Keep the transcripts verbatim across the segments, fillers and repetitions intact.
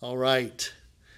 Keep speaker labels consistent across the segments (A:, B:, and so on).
A: All right.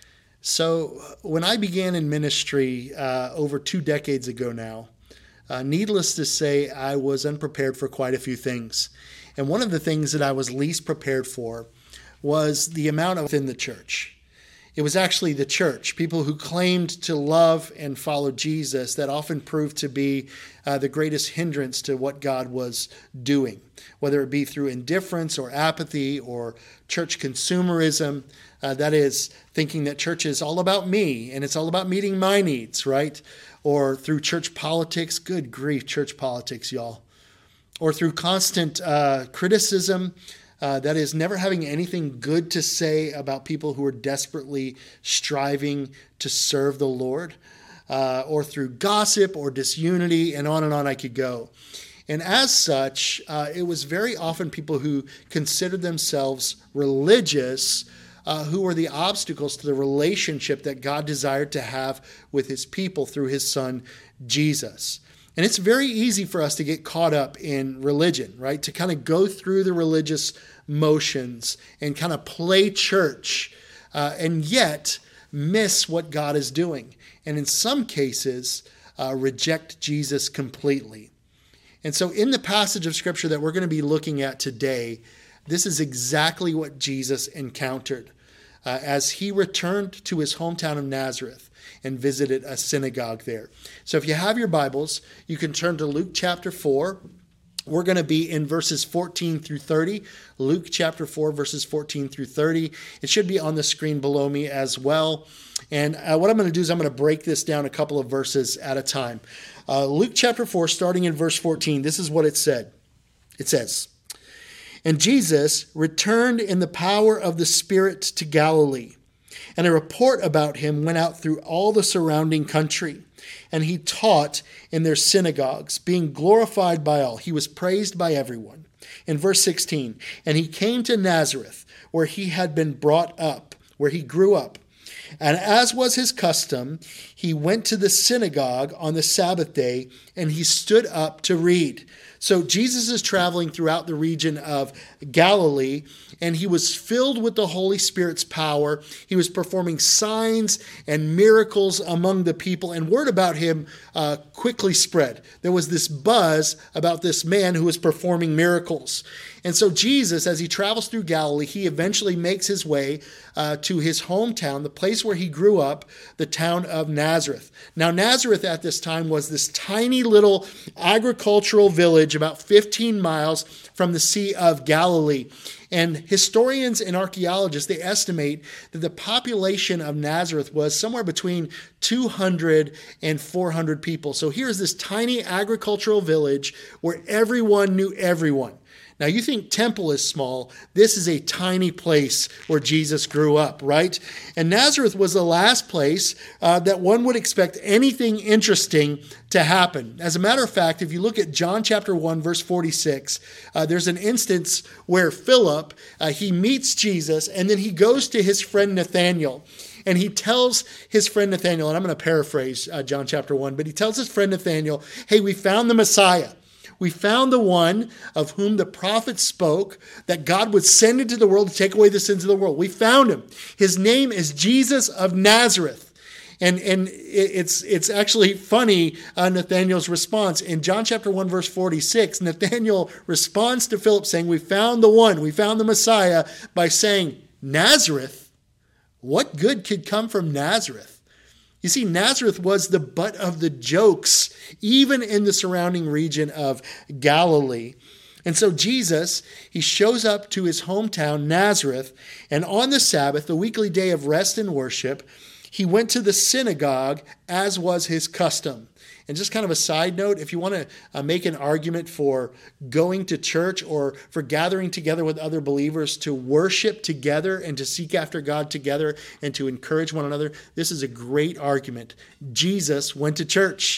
A: So when I began in ministry uh, over two decades ago now, uh, needless to say, I was unprepared for quite a few things. And one of the things that I was least prepared for was the amount of within the church. It was actually the church, people who claimed to love and follow Jesus, that often proved to be uh, the greatest hindrance to what God was doing, whether it be through indifference or apathy or church consumerism. Uh, that is, thinking that church is all about me and it's all about meeting my needs, right? Or through church politics. Good grief, church politics, y'all. Or through constant uh, criticism. Uh, that is, never having anything good to say about people who are desperately striving to serve the Lord, uh, or through gossip or disunity, and on and on I could go. And as such, uh, it was very often people who considered themselves religious uh, who were the obstacles to the relationship that God desired to have with his people through his son, Jesus. And it's very easy for us to get caught up in religion, right? To kind of go through the religious motions and kind of play church uh, and yet miss what God is doing. And in some cases, uh, reject Jesus completely. And so in the passage of Scripture that we're going to be looking at today, this is exactly what Jesus encountered uh, as he returned to his hometown of Nazareth and visited a synagogue there. So if you have your Bibles, you can turn to Luke chapter four. We're going to be in verses fourteen through thirty. Luke chapter four, verses fourteen through thirty. It should be on the screen below me as well. And uh, what I'm going to do is I'm going to break this down a couple of verses at a time. Uh, Luke chapter four, starting in verse fourteen, this is what it said. It says, "And Jesus returned in the power of the Spirit to Galilee. And a report about him went out through all the surrounding country. And he taught in their synagogues, being glorified by all." He was praised by everyone. In verse sixteen, "And he came to Nazareth, where he had been brought up, where he grew up. And as was his custom, he went to the synagogue on the Sabbath day, and he stood up to read." So Jesus is traveling throughout the region of Galilee, and he was filled with the Holy Spirit's power. He was performing signs and miracles among the people, and word about him uh, quickly spread. There was this buzz about this man who was performing miracles. And so Jesus, as he travels through Galilee, he eventually makes his way uh, to his hometown, the place where he grew up, the town of Nazareth. Now, Nazareth at this time was this tiny little agricultural village about fifteen miles from the Sea of Galilee. And historians and archaeologists, they estimate that the population of Nazareth was somewhere between two hundred and four hundred people. So here's this tiny agricultural village where everyone knew everyone. Now, you think Temple is small. This is a tiny place where Jesus grew up, right? And Nazareth was the last place uh, that one would expect anything interesting to happen. As a matter of fact, if you look at John chapter one, verse forty-six, uh, there's an instance where Philip, uh, he meets Jesus, and then he goes to his friend Nathanael. And he tells his friend Nathanael, and I'm going to paraphrase uh, John chapter one, but he tells his friend Nathanael, "Hey, we found the Messiah. We found the one of whom the prophet spoke, that God would send into the world to take away the sins of the world. We found him. His name is Jesus of Nazareth." And, and it's, it's actually funny, uh, Nathanael's response. In John chapter one, verse forty-six, Nathanael responds to Philip saying, "We found the one, we found the Messiah," by saying, "Nazareth? What good could come from Nazareth?" You see, Nazareth was the butt of the jokes, even in the surrounding region of Galilee. And so Jesus, he shows up to his hometown, Nazareth, and on the Sabbath, the weekly day of rest and worship, he went to the synagogue as was his custom. And just kind of a side note, if you want to uh, make an argument for going to church or for gathering together with other believers to worship together and to seek after God together and to encourage one another, this is a great argument. Jesus went to church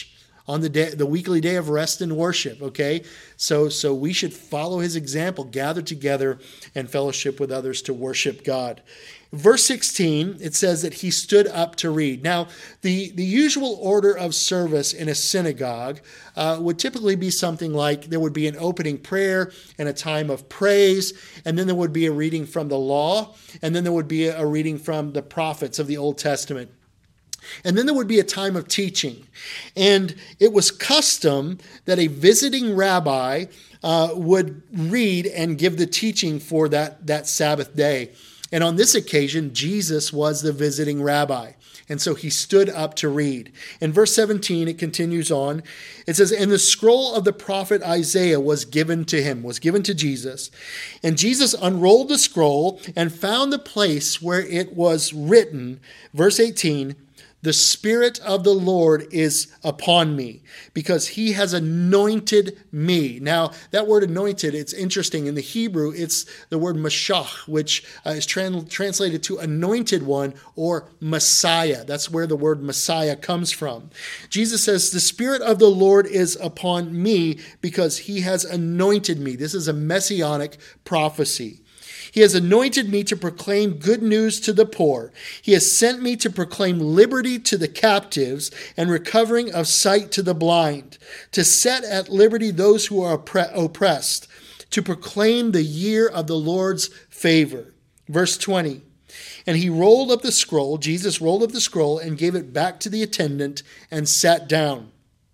A: on the day, the weekly day of rest and worship, okay? So, so we should follow his example, gather together and fellowship with others to worship God. Verse sixteen, it says that he stood up to read. Now, the, the usual order of service in a synagogue uh, would typically be something like there would be an opening prayer and a time of praise, and then there would be a reading from the law, and then there would be a reading from the prophets of the Old Testament. And then there would be a time of teaching. And it was custom that a visiting rabbi uh, would read and give the teaching for that, that Sabbath day. And on this occasion, Jesus was the visiting rabbi. And so he stood up to read. In verse seventeen, it continues on. It says, and the scroll of the prophet Isaiah was given to him, was given to Jesus. And Jesus unrolled the scroll and found the place where it was written, verse eighteen, the Spirit of the Lord is upon me because he has anointed me. Now, that word anointed, it's interesting. In the Hebrew, it's the word mashach, which uh, is tran- translated to anointed one or Messiah. That's where the word Messiah comes from. Jesus says, the Spirit of the Lord is upon me because he has anointed me. This is a messianic prophecy. He has anointed me to proclaim good news to the poor. He has sent me to proclaim liberty to the captives and recovering of sight to the blind, to set at liberty those who are oppressed, to proclaim the year of the Lord's favor. Verse twenty, and he rolled up the scroll, Jesus rolled up the scroll and gave it back to the attendant and sat down.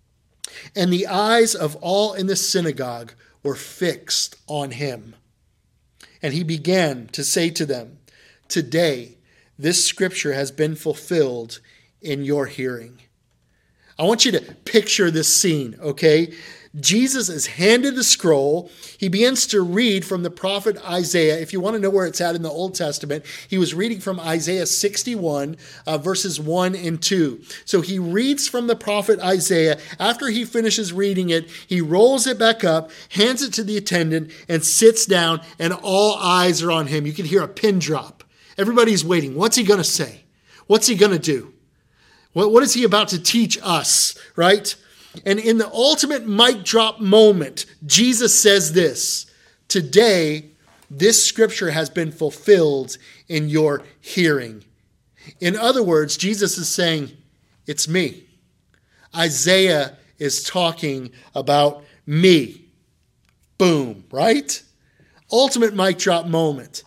A: And the eyes of all in the synagogue were fixed on him. And he began to say to them, today, this scripture has been fulfilled in your hearing. I want you to picture this scene, okay? Jesus is handed the scroll. He begins to read from the prophet Isaiah. If you want to know where it's at in the Old Testament, he was reading from Isaiah sixty-one, uh, verses one and two. So he reads from the prophet Isaiah. After he finishes reading it, he rolls it back up, hands it to the attendant, and sits down, and all eyes are on him. You can hear a pin drop. Everybody's waiting. What's he going to say? What's he going to do? What, what is he about to teach us, right? And in the ultimate mic drop moment, Jesus says this, today, this scripture has been fulfilled in your hearing. In other words, Jesus is saying, it's me. Isaiah is talking about me. Boom, right? Ultimate mic drop moment.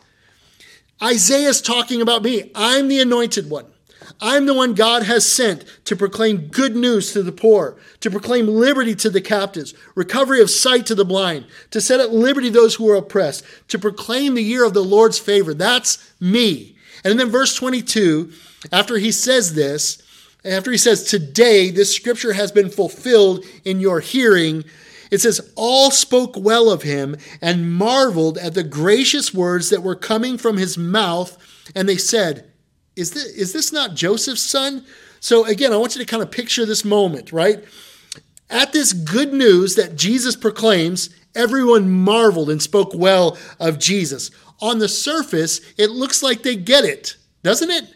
A: Isaiah is talking about me. I'm the anointed one. I'm the one God has sent to proclaim good news to the poor, to proclaim liberty to the captives, recovery of sight to the blind, to set at liberty those who are oppressed, to proclaim the year of the Lord's favor. That's me. And then verse twenty-two, after he says this, after he says, today this scripture has been fulfilled in your hearing, it says, all spoke well of him and marveled at the gracious words that were coming from his mouth. And they said, Is this, is this not Joseph's son? So again, I want you to kind of picture this moment, right? At this good news that Jesus proclaims, everyone marveled and spoke well of Jesus. On the surface, it looks like they get it, doesn't it?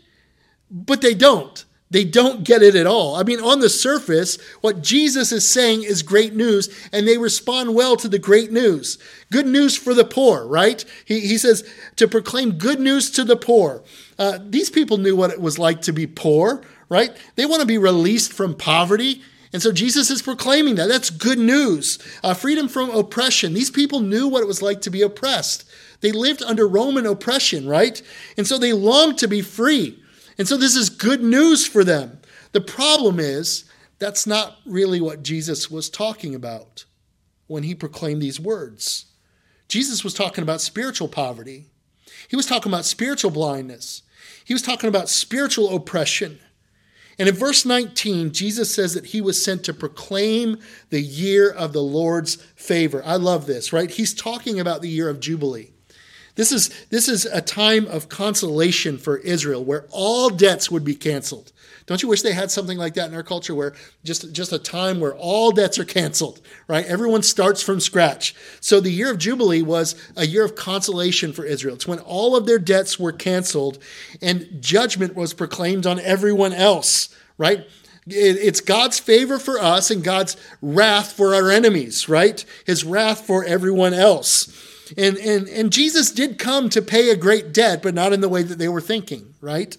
A: But they don't. They don't get it at all. I mean, on the surface, what Jesus is saying is great news, and they respond well to the great news. Good news for the poor, right? He, he says to proclaim good news to the poor. Uh, these people knew what it was like to be poor, right? They want to be released from poverty. And so Jesus is proclaiming that. That's good news. Uh, freedom from oppression. These people knew what it was like to be oppressed. They lived under Roman oppression, right? And so they longed to be free. And so this is good news for them. The problem is, that's not really what Jesus was talking about when he proclaimed these words. Jesus was talking about spiritual poverty. He was talking about spiritual blindness. He was talking about spiritual oppression. And in verse nineteen, Jesus says that he was sent to proclaim the year of the Lord's favor. I love this, right? He's talking about the year of Jubilee. This is, this is a time of consolation for Israel where all debts would be canceled. Don't you wish they had something like that in our culture where just, just a time where all debts are canceled, right? Everyone starts from scratch. So the year of Jubilee was a year of consolation for Israel. It's when all of their debts were canceled and judgment was proclaimed on everyone else, right? It's God's favor for us and God's wrath for our enemies, right? His wrath for everyone else. And, and, and Jesus did come to pay a great debt, but not in the way that they were thinking, right?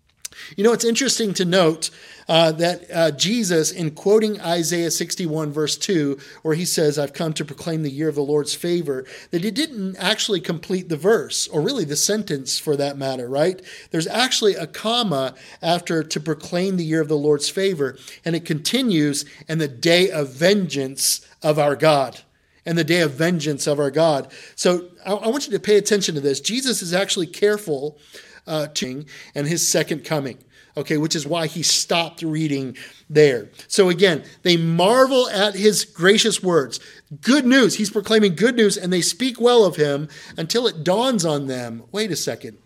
A: You know, it's interesting to note uh, that uh, Jesus, in quoting Isaiah sixty-one, verse two, where he says, I've come to proclaim the year of the Lord's favor, that he didn't actually complete the verse, or really the sentence for that matter, right? There's actually a comma after to proclaim the year of the Lord's favor, and it continues, and the day of vengeance of our God. And the day of vengeance of our God. So I, I want you to pay attention to this. Jesus is actually careful uh, to and his second coming. Okay, which is why he stopped reading there. So again, they marvel at his gracious words. Good news. He's proclaiming good news, and they speak well of him until it dawns on them. Wait a second.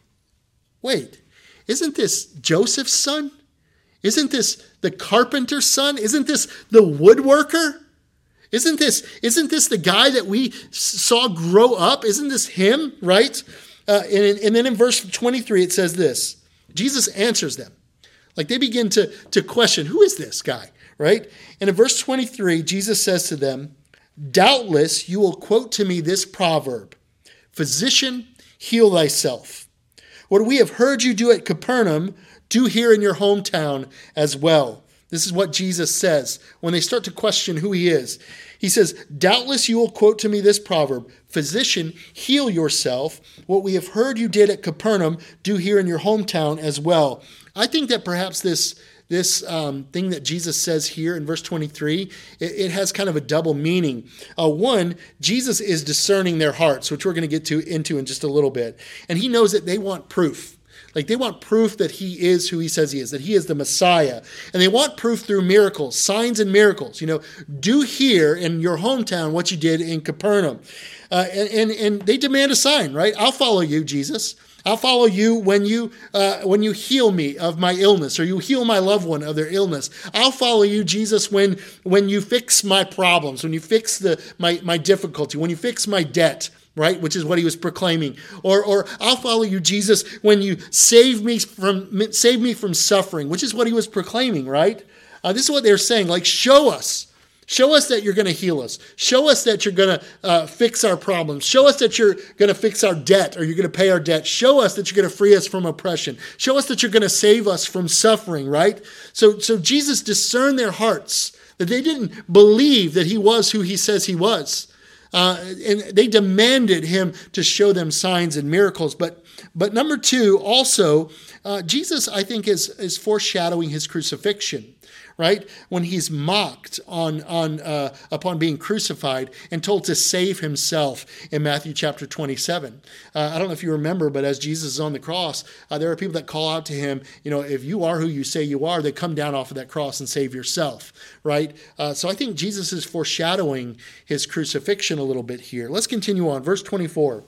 A: Wait, isn't this Joseph's son? Isn't this the carpenter's son? Isn't this the woodworker? Isn't this, isn't this the guy that we saw grow up? Isn't this him, right? Uh, and, and then in verse twenty-three, it says this. Jesus answers them. Like they begin to, to question, who is this guy, right? And in verse twenty-three, Jesus says to them, doubtless you will quote to me this proverb, physician, heal thyself. What we have heard you do at Capernaum, do here in your hometown as well. This is what Jesus says when they start to question who he is. He says, doubtless you will quote to me this proverb, physician, heal yourself. What we have heard you did at Capernaum, do here in your hometown as well. I think that perhaps this, this um, thing that Jesus says here in verse twenty-three, it, it has kind of a double meaning. Uh, one, Jesus is discerning their hearts, which we're going to get to into in just a little bit. And he knows that they want proof. Like they want proof that he is who he says he is, that he is the Messiah. And they want proof through miracles, signs and miracles. You know, do here in your hometown what you did in Capernaum. Uh, and, and, and they demand a sign, right? I'll follow you, Jesus. I'll follow you when you uh, when you heal me of my illness, or you heal my loved one of their illness. I'll follow you, Jesus, when when you fix my problems, when you fix the my, my difficulty, when you fix my debt. Right, which is what he was proclaiming. Or, or I'll follow you, Jesus, when you save me from save me from suffering, which is what he was proclaiming. Right, uh, this is what they're saying. Like, show us, show us that you're going to heal us. Show us that you're going to uh, fix our problems. Show us that you're going to fix our debt, or you're going to pay our debt. Show us that you're going to free us from oppression. Show us that you're going to save us from suffering. Right. So, so Jesus discerned their hearts that they didn't believe that he was who he says he was. Uh, and they demanded him to show them signs and miracles. But but number two, also, uh, Jesus, I think, is, is foreshadowing his crucifixion, right? When he's mocked on on uh, upon being crucified and told to save himself in Matthew chapter twenty-seven. Uh, I don't know if you remember, but as Jesus is on the cross, uh, there are people that call out to him, you know, if you are who you say you are, then come down off of that cross and save yourself, right? Uh, so I think Jesus is foreshadowing his crucifixion a little bit here. Let's continue on. Verse twenty-four.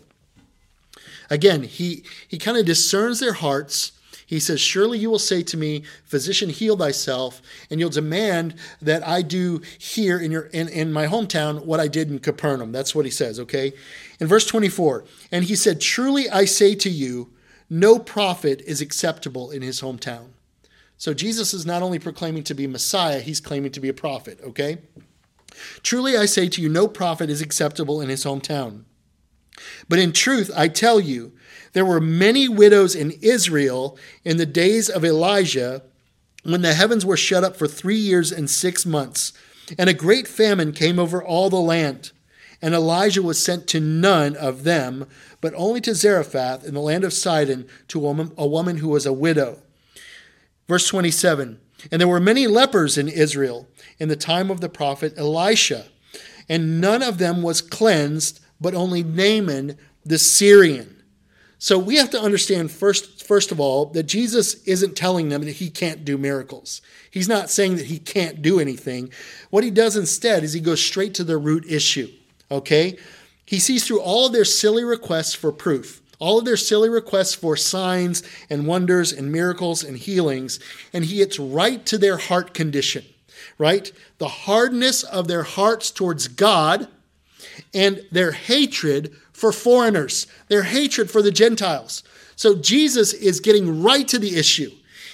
A: Again, he, he kind of discerns their hearts. He says, surely you will say to me, physician, heal thyself, and you'll demand that I do here in your in, in my hometown what I did in Capernaum. That's what he says, okay? In verse twenty-four, and he said, truly I say to you, no prophet is acceptable in his hometown. So Jesus is not only proclaiming to be Messiah, he's claiming to be a prophet, okay? Truly I say to you, no prophet is acceptable in his hometown. But in truth, I tell you, there were many widows in Israel in the days of Elijah, when the heavens were shut up for three years and six months, and a great famine came over all the land. And Elijah was sent to none of them, but only to Zarephath in the land of Sidon, to a woman, a woman who was a widow. Verse twenty-seven, and there were many lepers in Israel in the time of the prophet Elisha, and none of them was cleansed, but only Naaman the Syrian. So we have to understand first, first of all, that Jesus isn't telling them that he can't do miracles. He's not saying that he can't do anything. What he does instead is he goes straight to the root issue, okay? He sees through all of their silly requests for proof, all of their silly requests for signs and wonders and miracles and healings, and he gets right to their heart condition, right? The hardness of their hearts towards God and their hatred for foreigners, their hatred for the Gentiles. So Jesus is getting right to the issue.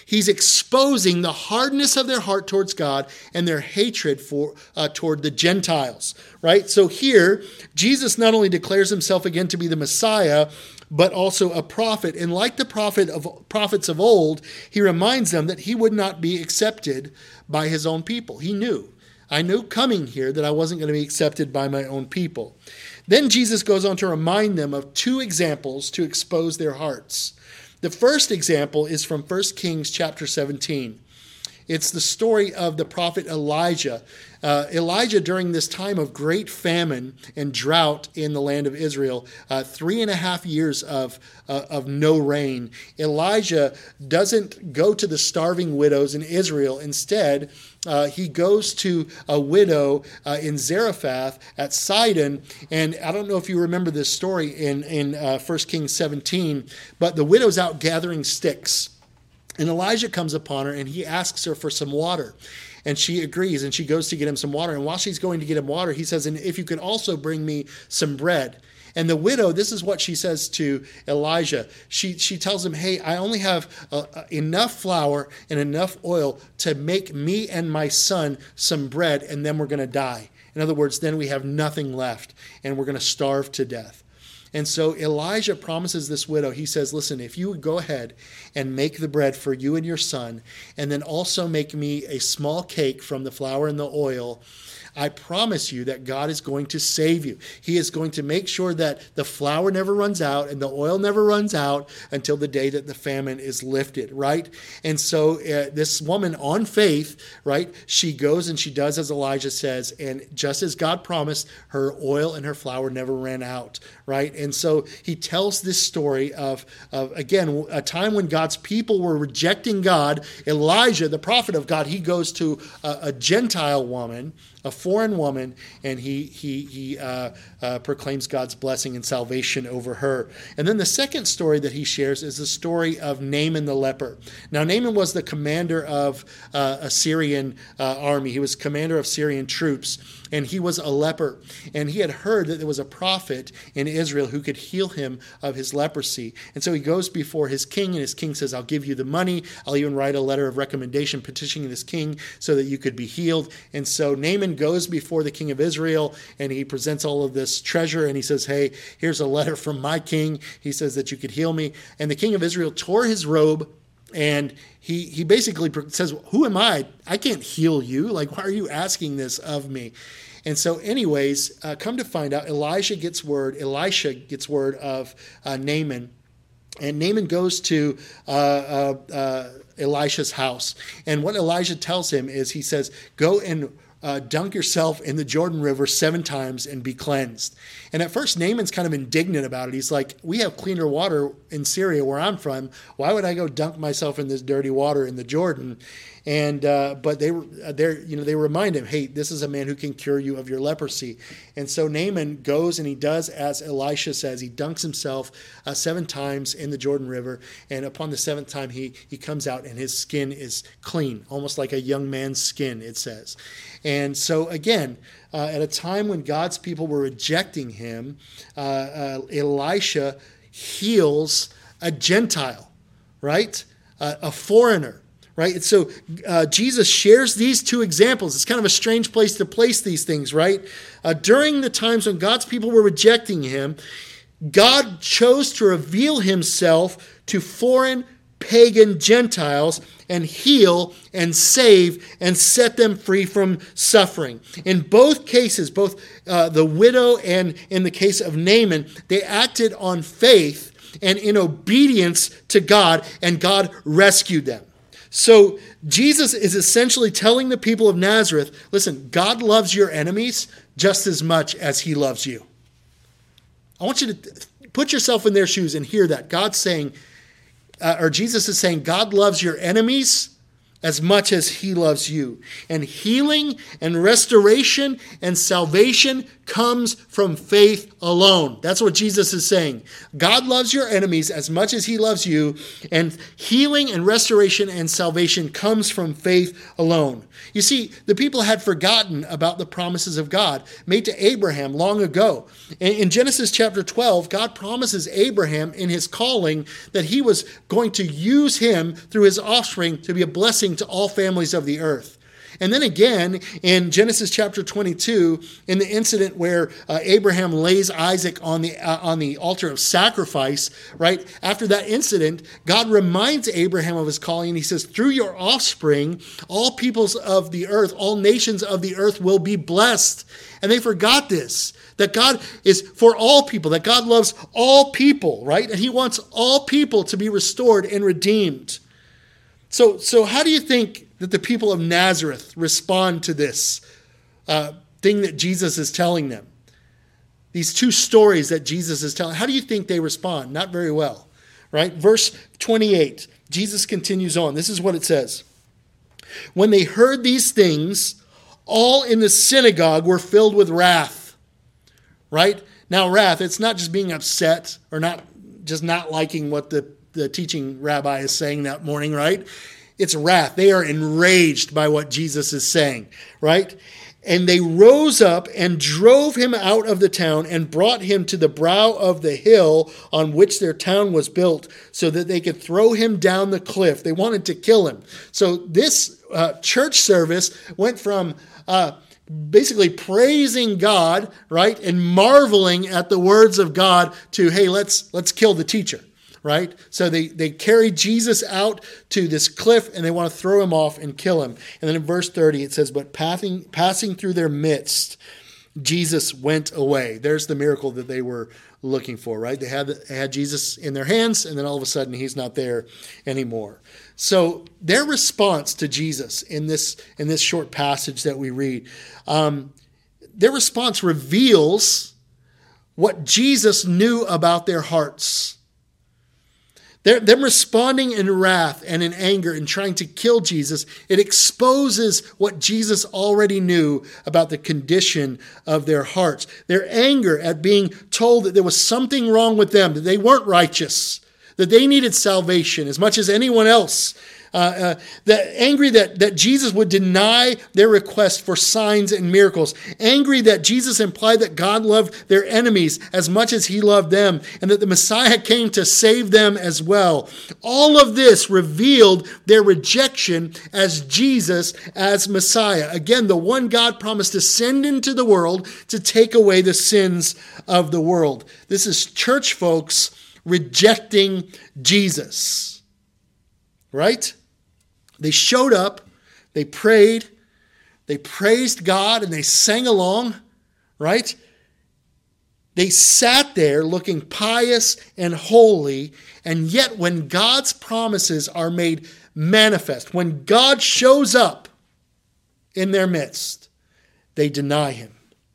A: He's exposing the hardness of their heart towards God and their hatred for uh, toward the Gentiles, right? So here, Jesus not only declares himself again to be the Messiah, but also a prophet. And like the prophet of prophets of old, he reminds them that he would not be accepted by his own people. He knew. I knew coming here that I wasn't going to be accepted by my own people. Then Jesus goes on to remind them of two examples to expose their hearts. The first example is from First Kings chapter seventeen. It's the story of the prophet Elijah. Uh, Elijah, during this time of great famine and drought in the land of Israel, uh, three and a half years of, uh, of no rain, Elijah doesn't go to the starving widows in Israel. Instead, uh, he goes to a widow uh, in Zarephath at Sidon. And I don't know if you remember this story in, in uh, First Kings seventeen, but the widow's out gathering sticks. And Elijah comes upon her and he asks her for some water. And she agrees and she goes to get him some water. And while she's going to get him water, he says, and if you could also bring me some bread. And the widow, this is what she says to Elijah. She she tells him, hey, I only have uh, enough flour and enough oil to make me and my son some bread, and then we're going to die. In other words, then we have nothing left and we're going to starve to death. And so Elijah promises this widow, he says, listen, if you would go ahead and make the bread for you and your son, and then also make me a small cake from the flour and the oil, I promise you that God is going to save you. He is going to make sure that the flour never runs out and the oil never runs out until the day that the famine is lifted, right? And so uh, this woman on faith, right, she goes and she does as Elijah says, and just as God promised, her oil and her flour never ran out, right? And so he tells this story of, of again, a time when God's people were rejecting God. Elijah, the prophet of God, he goes to a, a Gentile woman, a foreign woman, and he he he uh, uh, proclaims God's blessing and salvation over her. And then the second story that he shares is the story of Naaman the leper. Now, Naaman was the commander of uh, a Syrian uh, army. He was commander of Syrian troops, and he was a leper. And he had heard that there was a prophet in Israel who could heal him of his leprosy. And so he goes before his king, and his king says, I'll give you the money. I'll even write a letter of recommendation petitioning this king so that you could be healed. And so Naaman goes before the king of Israel, and he presents all of this treasure, and he says, hey, here's a letter from my king. He says that you could heal me. And the king of Israel tore his robe, and he he basically says, who am I? I can't heal you. Like, why are you asking this of me? And so anyways, uh, come to find out, Elijah gets word, Elisha gets word of uh, Naaman. And Naaman goes to uh, uh, uh, Elisha's house. And what Elijah tells him is, he says, go and Uh, dunk yourself in the Jordan River seven times and be cleansed. And at first, Naaman's kind of indignant about it. He's like, we have cleaner water in Syria where I'm from. Why would I go dunk myself in this dirty water in the Jordan? And uh, but they they you know they remind him, hey, this is a man who can cure you of your leprosy. And so Naaman goes and he does as Elisha says. He dunks himself uh, seven times in the Jordan River, and upon the seventh time he he comes out and his skin is clean, almost like a young man's skin, it says. And so again, uh, at a time when God's people were rejecting him, uh, uh, Elisha heals a Gentile, right? Uh, a foreigner. Right? And so uh, Jesus shares these two examples. It's kind of a strange place to place these things, right? Uh, during the times when God's people were rejecting him, God chose to reveal himself to foreign, pagan Gentiles and heal and save and set them free from suffering. In both cases, both uh, the widow and in the case of Naaman, they acted on faith and in obedience to God, and God rescued them. So Jesus is essentially telling the people of Nazareth, listen, God loves your enemies just as much as he loves you. I want you to put yourself in their shoes and hear that. God's saying, uh, or Jesus is saying, God loves your enemies as much as he loves you. And healing and restoration and salvation comes from faith alone. That's what Jesus is saying. God loves your enemies as much as he loves you, and healing and restoration and salvation comes from faith alone. You see, the people had forgotten about the promises of God made to Abraham long ago. In Genesis chapter twelve, God promises Abraham in his calling that he was going to use him through his offspring to be a blessing to all families of the earth. And then again, in Genesis chapter twenty-two, in the incident where uh, Abraham lays Isaac on the uh, on the altar of sacrifice, right? After that incident, God reminds Abraham of his calling, and he says, through your offspring, all peoples of the earth, all nations of the earth will be blessed. And they forgot this, that God is for all people, that God loves all people, right? And he wants all people to be restored and redeemed. So, so how do you think that the people of Nazareth respond to this uh, thing that Jesus is telling them? These two stories that Jesus is telling. How do you think they respond? Not very well, right? Verse twenty-eight, Jesus continues on. This is what it says. When they heard these things, all in the synagogue were filled with wrath, right? Now, wrath, it's not just being upset or not just not liking what the the teaching rabbi is saying that morning, right? It's wrath. They are enraged by what Jesus is saying, right? And they rose up and drove him out of the town and brought him to the brow of the hill on which their town was built so that they could throw him down the cliff. They wanted to kill him. So this uh, church service went from uh, basically praising God, right, and marveling at the words of God to, hey, let's let's kill the teacher. Right? So they, they carry Jesus out to this cliff and they want to throw him off and kill him. And then in verse thirty it says, but passing, passing through their midst, Jesus went away. There's the miracle that they were looking for, right? They had, they had Jesus in their hands and then all of a sudden he's not there anymore. So their response to Jesus in this, in this short passage that we read, um, their response reveals what Jesus knew about their hearts. They're, them responding in wrath and in anger and trying to kill Jesus, it exposes what Jesus already knew about the condition of their hearts. Their anger at being told that there was something wrong with them, that they weren't righteous, that they needed salvation as much as anyone else. Uh, uh, that angry that, that Jesus would deny their request for signs and miracles. Angry that Jesus implied that God loved their enemies as much as he loved them, and that the Messiah came to save them as well. All of this revealed their rejection as Jesus as Messiah. Again, the one God promised to send into the world to take away the sins of the world. This is church folks rejecting Jesus. Right? They showed up, they prayed, they praised God, and they sang along, right? They sat there looking pious and holy, and yet when God's promises are made manifest, when God shows up in their midst, they deny him.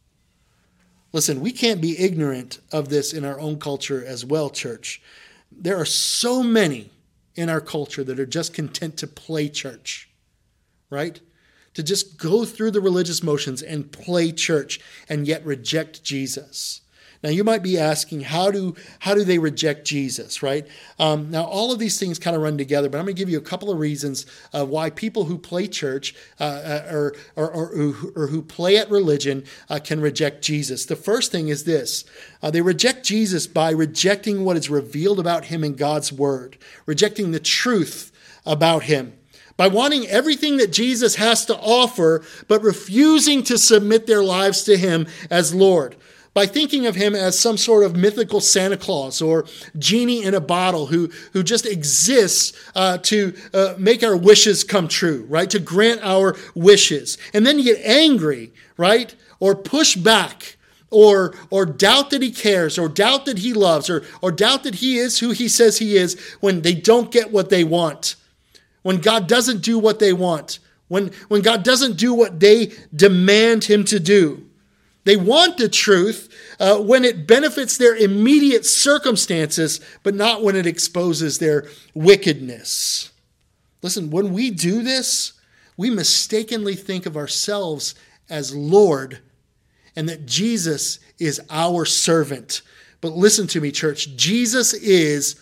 A: Listen, we can't be ignorant of this in our own culture as well, church. There are so many in our culture that are just content to play church, right? To just go through the religious motions and play church and yet reject Jesus. Now you might be asking, how do how do they reject Jesus, right? Um, now all of these things kind of run together, but I'm going to give you a couple of reasons of why people who play church uh, or, or, or, or who play at religion uh, can reject Jesus. The first thing is this. Uh, they reject Jesus by rejecting what is revealed about him in God's word, rejecting the truth about him. By wanting everything that Jesus has to offer, but refusing to submit their lives to him as Lord. By thinking of him as some sort of mythical Santa Claus or genie in a bottle who, who just exists uh, to uh, make our wishes come true, right? To grant our wishes. And then you get angry, right? Or push back or or doubt that he cares or doubt that he loves or, or doubt that he is who he says he is when they don't get what they want. When God doesn't do what they want. When, when God doesn't do what they demand him to do. They want the truth uh, when it benefits their immediate circumstances, but not when it exposes their wickedness. Listen, when we do this, we mistakenly think of ourselves as Lord and that Jesus is our servant. But listen to me, church. Jesus is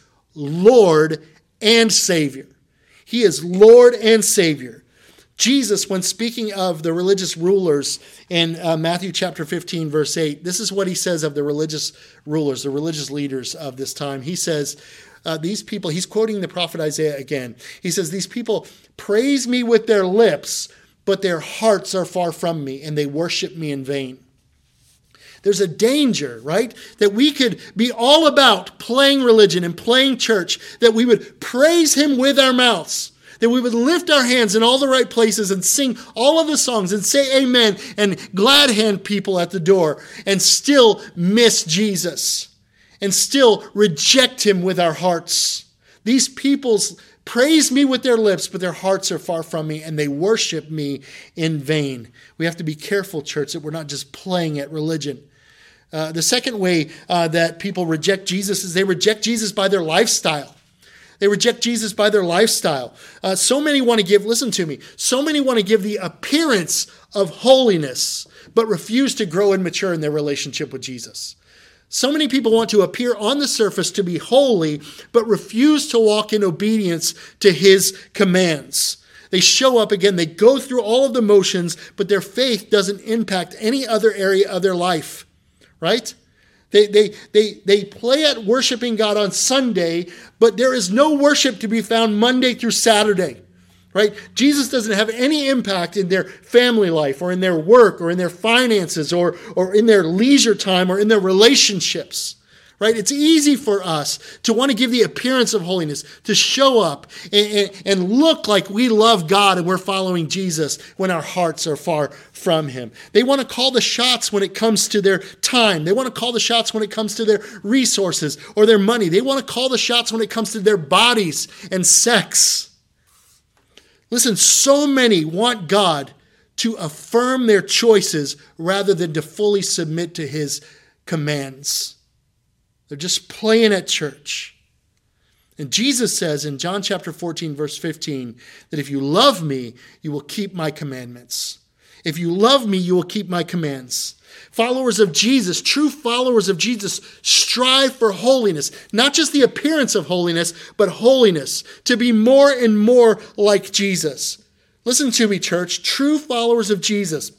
A: Lord and Savior. He is Lord and Savior. Jesus, when speaking of the religious rulers in uh, Matthew chapter fifteen, verse eight, this is what he says of the religious rulers, the religious leaders of this time. He says, uh, these people, he's quoting the prophet Isaiah again. He says, these people praise me with their lips, but their hearts are far from me, and they worship me in vain. There's a danger, right? That we could be all about playing religion and playing church, that we would praise him with our mouths, that we would lift our hands in all the right places and sing all of the songs and say amen and glad hand people at the door and still miss Jesus and still reject him with our hearts. These people's praise me with their lips, but their hearts are far from me, and they worship me in vain. We have to be careful, church, that we're not just playing at religion. Uh, the second way uh, that people reject Jesus is they reject Jesus by their lifestyle. They reject Jesus by their lifestyle. Uh, so many want to give, listen to me, so many want to give the appearance of holiness, but refuse to grow and mature in their relationship with Jesus. So many people want to appear on the surface to be holy, but refuse to walk in obedience to his commands. They show up again, they go through all of the motions, but their faith doesn't impact any other area of their life, right? They, they, they, they play at worshiping God on Sunday, but there is no worship to be found Monday through Saturday. Right? Jesus doesn't have any impact in their family life or in their work or in their finances or, or in their leisure time or in their relationships. Right? It's easy for us to want to give the appearance of holiness, to show up and, and, and look like we love God and we're following Jesus when our hearts are far from him. They want to call the shots when it comes to their time. They want to call the shots when it comes to their resources or their money. They want to call the shots when it comes to their bodies and sex. Listen, so many want God to affirm their choices rather than to fully submit to his commands. They're just playing at church. And Jesus says in John chapter fourteen, verse fifteen, that if you love me, you will keep my commandments. If you love me, you will keep my commands. Followers of Jesus, true followers of Jesus, strive for holiness. Not just the appearance of holiness, but holiness. To be more and more like Jesus. Listen to me, church. True followers of Jesus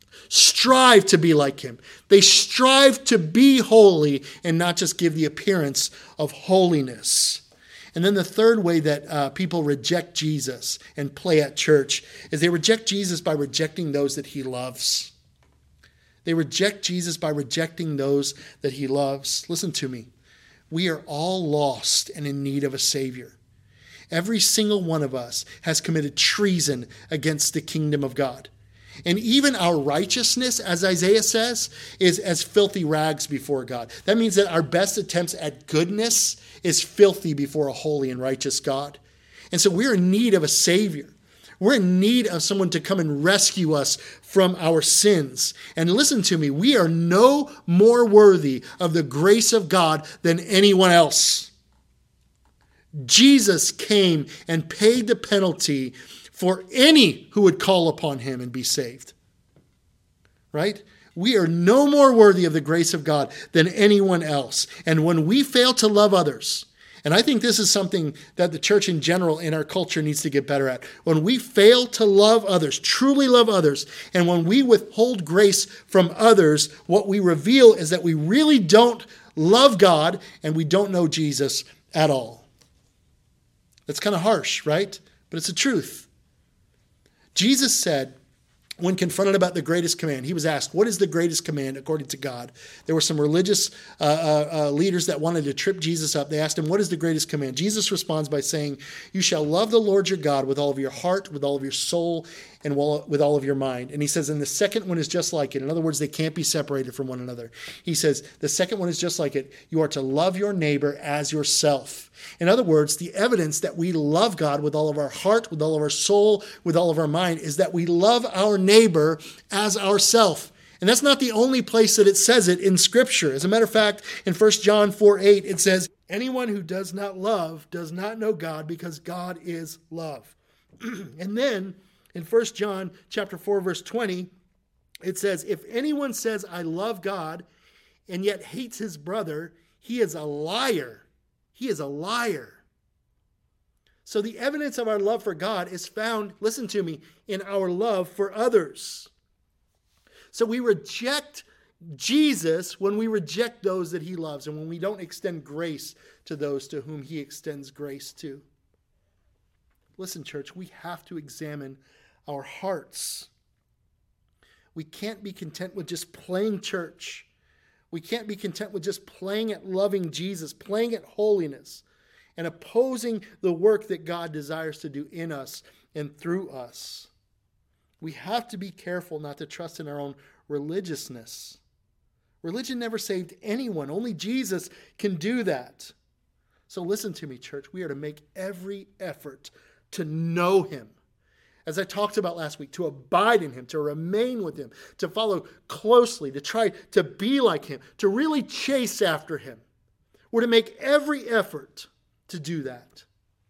A: strive to be like him. They strive to be holy and not just give the appearance of holiness. And then the third way that uh, people reject Jesus and play at church is they reject Jesus by rejecting those that he loves. They reject Jesus by rejecting those that he loves. Listen to me. We are all lost and in need of a Savior. Every single one of us has committed treason against the kingdom of God. And even our righteousness, as Isaiah says, is as filthy rags before God. That means that our best attempts at goodness is filthy before a holy and righteous God. And so we're in need of a Savior. We're in need of someone to come and rescue us from our sins. And listen to me, we are no more worthy of the grace of God than anyone else. Jesus came and paid the penalty for any who would call upon him and be saved. Right? We are no more worthy of the grace of God than anyone else. And when we fail to love others, and I think this is something that the church in general in our culture needs to get better at. When we fail to love others, truly love others, and when we withhold grace from others, what we reveal is that we really don't love God and we don't know Jesus at all. That's kind of harsh, right? But it's the truth. Jesus said, when confronted about the greatest command, he was asked, what is the greatest command according to God? There were some religious uh, uh, uh, leaders that wanted to trip Jesus up. They asked him, what is the greatest command? Jesus responds by saying, you shall love the Lord your God with all of your heart, with all of your soul, and with all of your mind. And he says, and the second one is just like it. In other words, they can't be separated from one another. He says, the second one is just like it. You are to love your neighbor as yourself. In other words, the evidence that we love God with all of our heart, with all of our soul, with all of our mind, is that we love our neighbor as ourself. And that's not the only place that it says it in Scripture. As a matter of fact, in First John four eight, it says, anyone who does not love does not know God, because God is love. And then in First John chapter four, verse twenty, it says, if anyone says, I love God, and yet hates his brother, he is a liar. He is a liar. So the evidence of our love for God is found, listen to me, in our love for others. So we reject Jesus when we reject those that he loves and when we don't extend grace to those to whom he extends grace to. Listen, church, we have to examine our hearts. We can't be content with just playing church. We can't be content with just playing at loving Jesus, playing at holiness, and opposing the work that God desires to do in us and through us. We have to be careful not to trust in our own religiousness. Religion never saved anyone. Only Jesus can do that. So listen to me, church. We are to make every effort to know him. As I talked about last week, to abide in him, to remain with him, to follow closely, to try to be like him, to really chase after him. We're to make every effort to do that.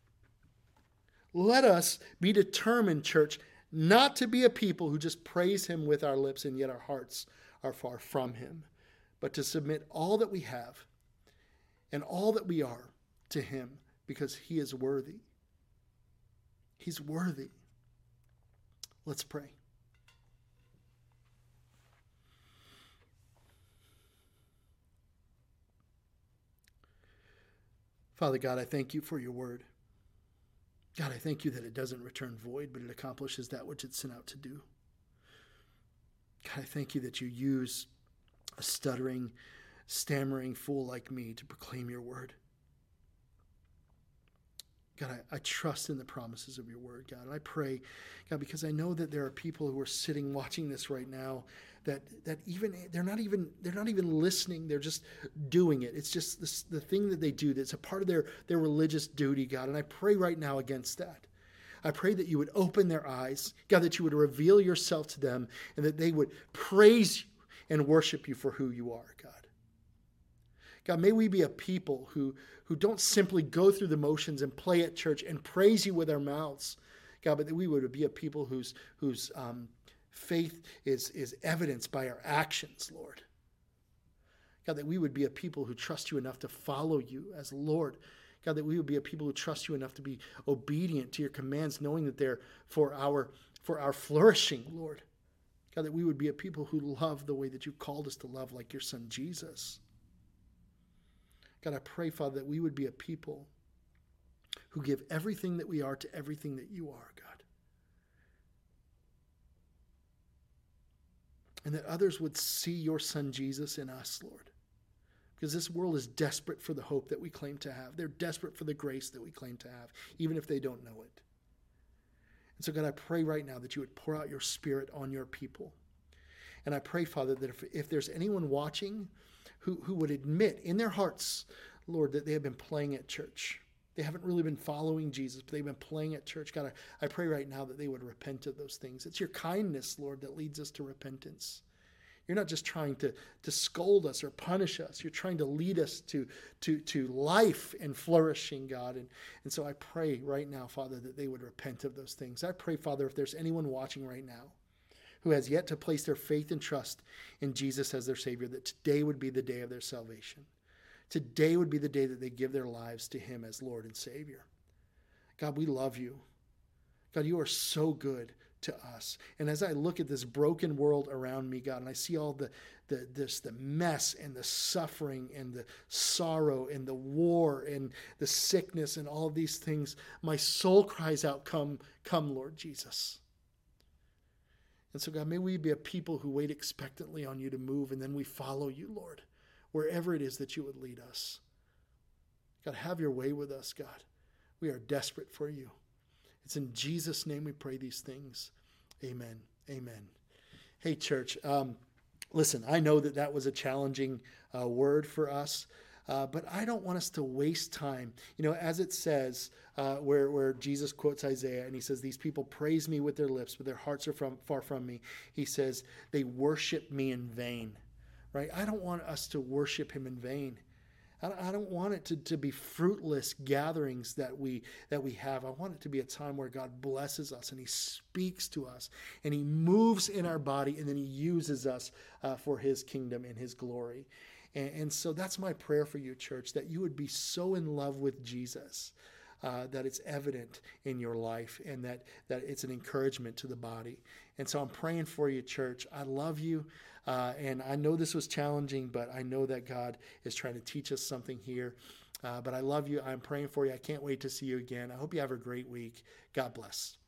A: Let us be determined, church, not to be a people who just praise him with our lips and yet our hearts are far from him, but to submit all that we have and all that we are to him because he is worthy. He's worthy. Let's pray. Father God, I thank you for your word. God, I thank you that it doesn't return void, but it accomplishes that which it's sent out to do. God, I thank you that you use a stuttering, stammering fool like me to proclaim your word. God, I, I trust in the promises of your word, God. And I pray, God, because I know that there are people who are sitting watching this right now that that even they're not even they're not even listening, they're just doing it. It's just this, the thing that they do that's a part of their, their religious duty, God. And I pray right now against that. I pray that you would open their eyes, God, that you would reveal yourself to them and that they would praise you and worship you for who you are, God. God, may we be a people who, who don't simply go through the motions and play at church and praise you with our mouths, God, but that we would be a people whose, whose um, faith is, is evidenced by our actions, Lord. God, that we would be a people who trust you enough to follow you as Lord. God, that we would be a people who trust you enough to be obedient to your commands, knowing that they're for our, for our flourishing, Lord. God, that we would be a people who love the way that you called us to love, like your son Jesus. God, I pray, Father, that we would be a people who give everything that we are to everything that you are, God. And that others would see your son Jesus in us, Lord. Because this world is desperate for the hope that we claim to have. They're desperate for the grace that we claim to have, even if they don't know it. And so, God, I pray right now that you would pour out your Spirit on your people. And I pray, Father, that if, if there's anyone watching who, who would admit in their hearts, Lord, that they have been playing at church. They haven't really been following Jesus, but they've been playing at church. God, I, I pray right now that they would repent of those things. It's your kindness, Lord, that leads us to repentance. You're not just trying to, to scold us or punish us. You're trying to lead us to, to, to life and flourishing, God. And, and so I pray right now, Father, that they would repent of those things. I pray, Father, if there's anyone watching right now who has yet to place their faith and trust in Jesus as their Savior, that today would be the day of their salvation. Today would be the day that they give their lives to him as Lord and Savior. God, we love you. God, you are so good to us. And as I look at this broken world around me, God, and I see all the, the this the mess and the suffering and the sorrow and the war and the sickness and all of these things, my soul cries out, come, come, Lord Jesus. And so, God, may we be a people who wait expectantly on you to move, and then we follow you, Lord, wherever it is that you would lead us. God, have your way with us, God. We are desperate for you. It's in Jesus' name we pray these things. Amen. Amen. Hey, church, um, listen, I know that that was a challenging uh, word for us. Uh, but I don't want us to waste time. You know, as it says, uh, where, where Jesus quotes Isaiah, and he says, these people praise me with their lips, but their hearts are from, far from me. He says, they worship me in vain, right? I don't want us to worship him in vain. I don't want it to, to be fruitless gatherings that we that we have. I want it to be a time where God blesses us and he speaks to us and he moves in our body and then he uses us uh, for his kingdom and his glory. And, and so that's my prayer for you, church, that you would be so in love with Jesus Uh, that it's evident in your life and that, that it's an encouragement to the body. And so I'm praying for you, church. I love you. Uh, and I know this was challenging, but I know that God is trying to teach us something here. Uh, but I love you. I'm praying for you. I can't wait to see you again. I hope you have a great week. God bless.